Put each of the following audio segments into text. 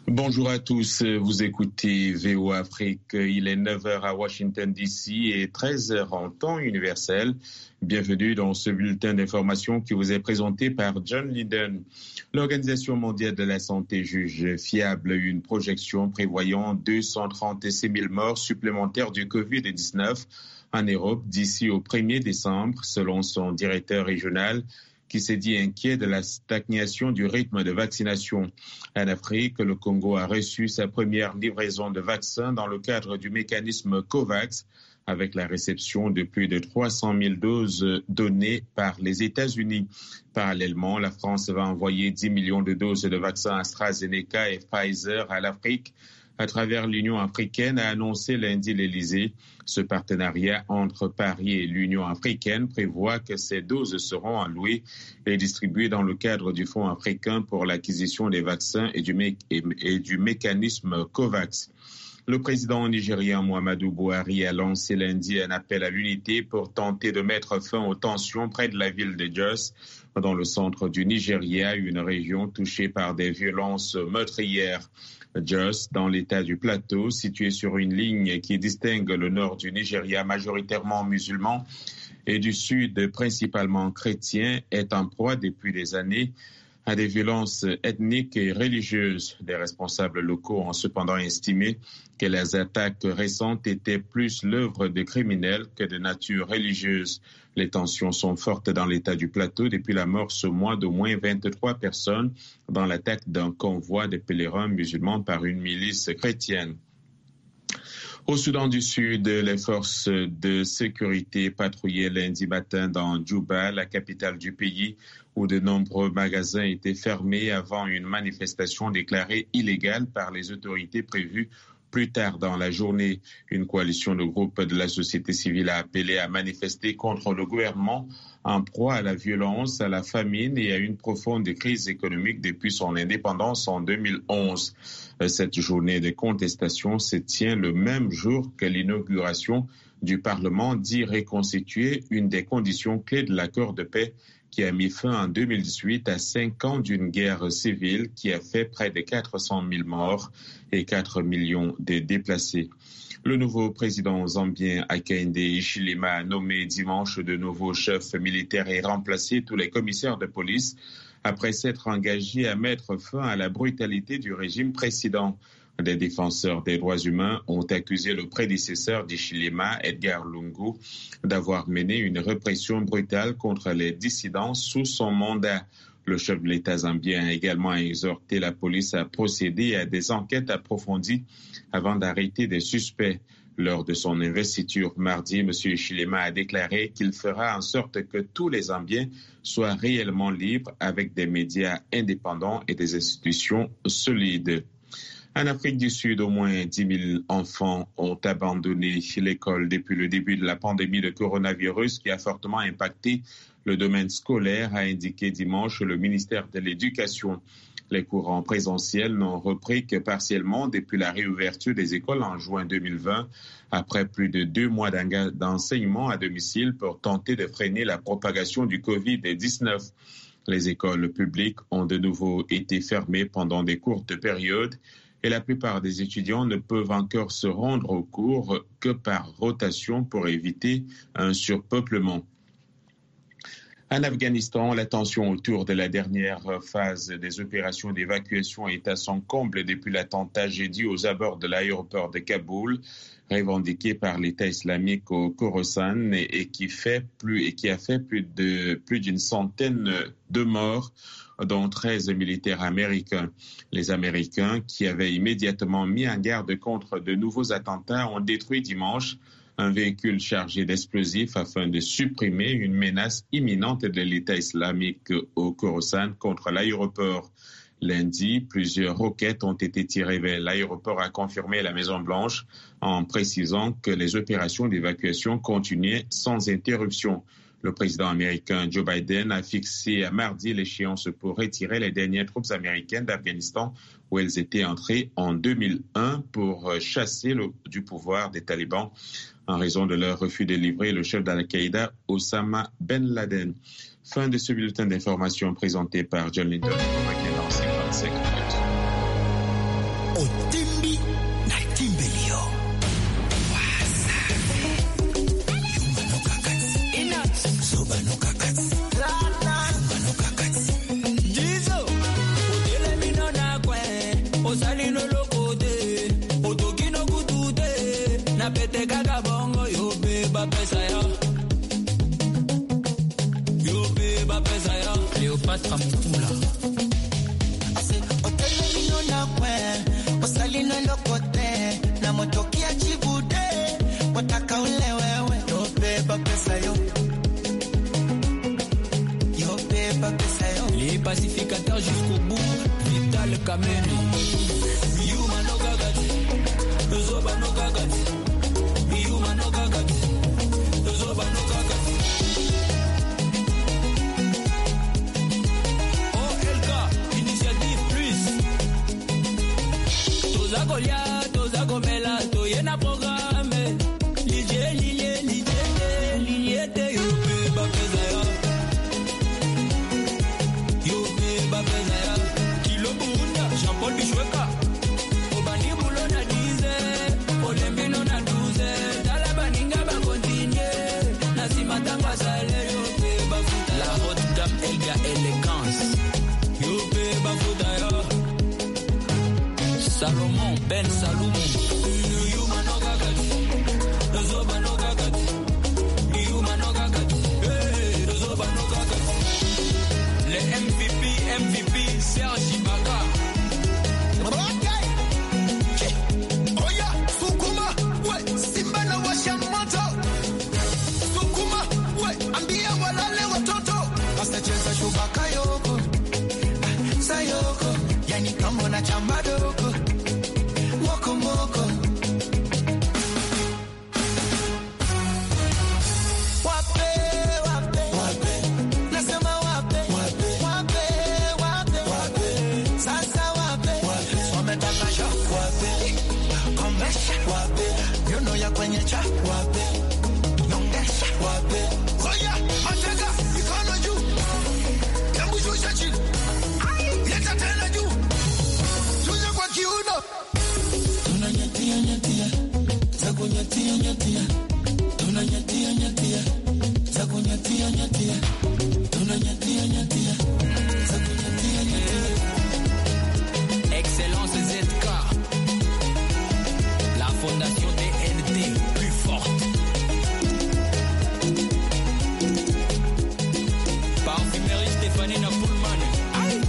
Bonjour à tous, vous écoutez VOA Afrique, il est 9h à Washington DC et 13h en temps universel. Bienvenue dans ce bulletin d'information qui vous est présenté par John Linden. L'Organisation mondiale de la santé juge fiable une projection prévoyant 236 000 morts supplémentaires du Covid-19 en Europe d'ici au 1er décembre, selon son directeur régional, qui s'est dit inquiet de la stagnation du rythme de vaccination. En Afrique, le Congo a reçu sa première livraison de vaccins dans le cadre du mécanisme COVAX, avec la réception de plus de 300 000 doses données par les États-Unis. Parallèlement, la France va envoyer 10 millions de doses de vaccins AstraZeneca et Pfizer à l'Afrique. À travers l'Union africaine, a annoncé lundi l'Élysée. Ce partenariat entre Paris et l'Union africaine prévoit que ces doses seront allouées et distribuées dans le cadre du Fonds africain pour l'acquisition des vaccins et du mécanisme COVAX. Le président nigérien Muhammadu Buhari a lancé lundi un appel à l'unité pour tenter de mettre fin aux tensions près de la ville de Jos, dans le centre du Nigeria, une région touchée par des violences meurtrières. Jos, dans l'état du Plateau, situé sur une ligne qui distingue le nord du Nigeria, majoritairement musulman, et du sud, principalement chrétien, est en proie depuis des années à des violences ethniques et religieuses. Des responsables locaux ont cependant estimé que les attaques récentes étaient plus l'œuvre de criminels que de nature religieuse. Les tensions sont fortes dans l'état du Plateau depuis la mort ce mois d'au moins 23 personnes dans l'attaque d'un convoi de pèlerins musulmans par une milice chrétienne. Au Soudan du Sud, les forces de sécurité patrouillaient lundi matin dans Djouba, la capitale du pays, où de nombreux magasins étaient fermés avant une manifestation déclarée illégale par les autorités prévues plus tard dans la journée. Une coalition de groupes de la société civile a appelé à manifester contre le gouvernement en proie à la violence, à la famine et à une profonde crise économique depuis son indépendance en 2011. Cette journée de contestation se tient le même jour que l'inauguration du Parlement dit reconstituer une des conditions clés de l'accord de paix qui a mis fin en 2018 à 5 ans d'une guerre civile qui a fait près de 400 000 morts et 4 millions de déplacés. Le nouveau président zambien Hakainde Hichilema a nommé dimanche de nouveaux chefs militaires et remplacé tous les commissaires de police après s'être engagé à mettre fin à la brutalité du régime précédent. Des défenseurs des droits humains ont accusé le prédécesseur d'Hichilema, Edgar Lungu, d'avoir mené une répression brutale contre les dissidents sous son mandat. Le chef de l'État zambien a également exhorté la police à procéder à des enquêtes approfondies avant d'arrêter des suspects. Lors de son investiture mardi, M. Hichilema a déclaré qu'il fera en sorte que tous les Zambiens soient réellement libres avec des médias indépendants et des institutions solides. En Afrique du Sud, au moins 10 000 enfants ont abandonné l'école depuis le début de la pandémie de coronavirus qui a fortement impacté le domaine scolaire, a indiqué dimanche le ministère de l'Éducation. Les cours en présentiel n'ont repris que partiellement depuis la réouverture des écoles en juin 2020, après plus de 2 mois d'enseignement à domicile pour tenter de freiner la propagation du Covid-19. Les écoles publiques ont de nouveau été fermées pendant des courtes périodes et la plupart des étudiants ne peuvent encore se rendre aux cours que par rotation pour éviter un surpeuplement. En Afghanistan, la tension autour de la dernière phase des opérations d'évacuation est à son comble depuis l'attentat jeudi aux abords de l'aéroport de Kaboul, revendiqué par l'État islamique au Khorasan et qui a fait plus d'une centaine de morts, dont 13 militaires américains. Les Américains, qui avaient immédiatement mis en garde contre de nouveaux attentats, ont détruit dimanche un véhicule chargé d'explosifs afin de supprimer une menace imminente de l'État islamique au Khorasan contre l'aéroport. Lundi, plusieurs roquettes ont été tirées vers l'aéroport, a confirmé la Maison-Blanche en précisant que les opérations d'évacuation continuaient sans interruption. Le président américain Joe Biden a fixé à mardi l'échéance pour retirer les dernières troupes américaines d'Afghanistan où elles étaient entrées en 2001 pour chasser du pouvoir des talibans en raison de leur refus de livrer le chef d'Al-Qaïda, Osama Ben Laden. Fin de ce bulletin d'information présenté par John Linden. Dans 55 minutes. Otimbi na Timbelio. Cléopâtre Moutoula. Les pacificateurs jusqu'au bout, Vital Kameni. Yuma no gagati, Zoba no gagati. Yuma no gagati, Zoba no gagati. OLK, initiative plus. Toza Golia, Toza Gomela, Toyena programme. Lilie, Lilie, Lilie, Lilie, Yope, Bapezaya. Yope, Bapezaya. Kilo Bunda, Jean-Paul Bichoueka. Obani Boulona dize, Olembino na douze. Talabaninga ba continue. Nasimatanga sale, Yope, Bafuta. La haute dame Elga élégance. Yope, Bafutaya. Salomon, Ben Salomon. Yuma no gagati. Zoba no gagati. Yuma no gagati. Zoba no gagati. Le MVP, Serge Ibaka. Oya, Sukuma, we, Simba na washa moto. Sukuma, we, ambia walale watoto. Basta cheza shubaka yoko. Sayoko, yani kama na chamba doko. Moko moko. Wape, wape, wape. Nasema wape, wape, wape, wape, wape. Sasa wape, wape. Wametaka shock, wape. Komesha, wape. Yono ya kwenye cha, wape. Nongesha, wape. Oya, atega, mikono juu. Yangu shusha chini. Leta tena juu. Shusha kwa kiuno. Tunanyatia, nyatia. Zakunyatia, nyatia. Tunanyatia, nyatia. Zakunyatia, nyatia. Tunanyatia, nyatia. Zakunyatia, nyatia. Excellence ZK. La fondation DNT, plus forte. Parfumerie Stéphanie Napoulman. Aïe.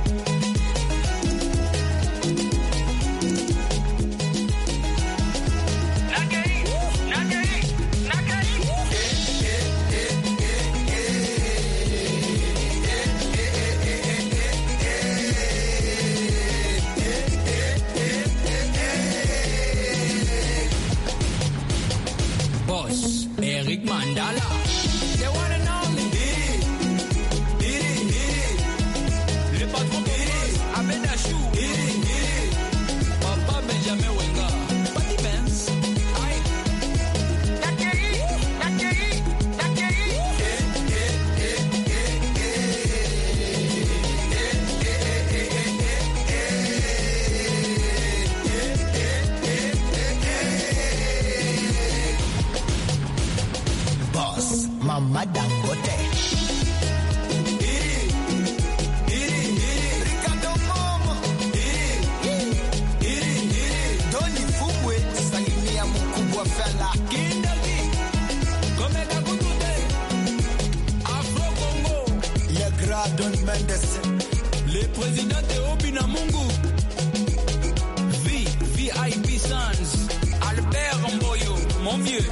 Boss, Eric Mandala. They wanna know me. Le patron Boss, Abed Achou. Papa Benjamin Wenga. Patty Benz. Aïe. Boss, Mama Dangote. Ricardo Momo. Doni Fubwe, salimia mkubwa fella. Kindaki. Komeka Kutute. Afro Congo. Le Grand Don Mendes. Le président Théobi Namungu. VIP Sons. Albert Mboyo, mon vieux.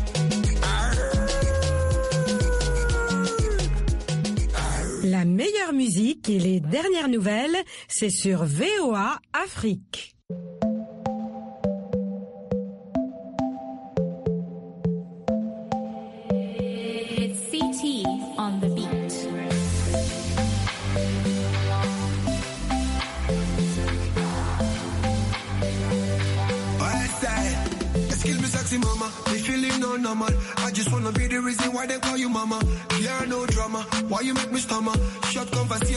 La meilleure musique et les dernières nouvelles, c'est sur VOA Afrique. It's CT on the beat. Excuse me, sexy mama. Me feeling no normal. I just wanna be the reason why they call you mama. Yeah, no drama. Why you make me stammer? Short conversation.